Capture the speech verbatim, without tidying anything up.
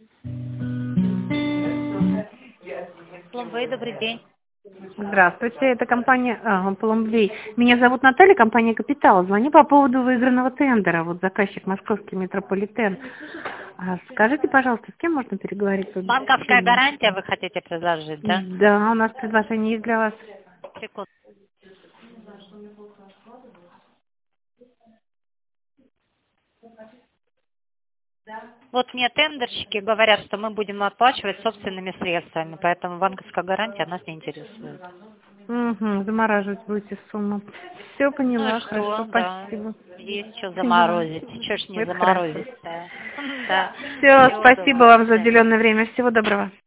Пломбей, добрый день. Здравствуйте, это компания а, Пломбей. Меня зовут Наталья, компания «Капитал». Звоню по поводу выигранного тендера. Вот заказчик московский метрополитен. А скажите, пожалуйста, с кем можно переговорить? по Банковская обеспечению? гарантия вы хотите предложить, да? Да, у нас предложение есть для вас. Секунду. Вот мне тендерщики говорят, что мы будем оплачивать собственными средствами, поэтому банковская гарантия нас не интересует. Угу, замораживать будете сумму. Все Ну и поняла, что, хорошо, да. спасибо. Есть что Поняла. заморозить. Чего ж не Это хорошо. заморозить-то? Да. Все, Всего спасибо доброго, вам до за свидания. уделенное время. Всего доброго.